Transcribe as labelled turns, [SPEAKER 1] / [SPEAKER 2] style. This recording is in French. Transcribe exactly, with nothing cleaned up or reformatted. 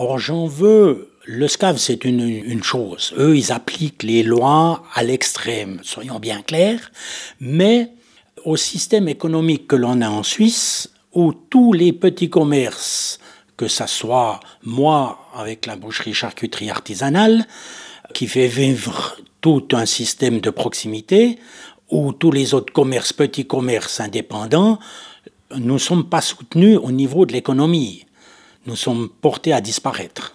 [SPEAKER 1] Or, j'en veux. Le S C A V, c'est une, une chose. Eux, ils appliquent les lois à l'extrême, soyons bien clairs. Mais au système économique que l'on a en Suisse, où tous les petits commerces, que ça soit moi avec la boucherie-charcuterie artisanale, qui fait vivre tout un système de proximité, ou tous les autres commerces, petits commerces indépendants, nous ne sommes pas soutenus au niveau de l'économie. Nous sommes portés à disparaître.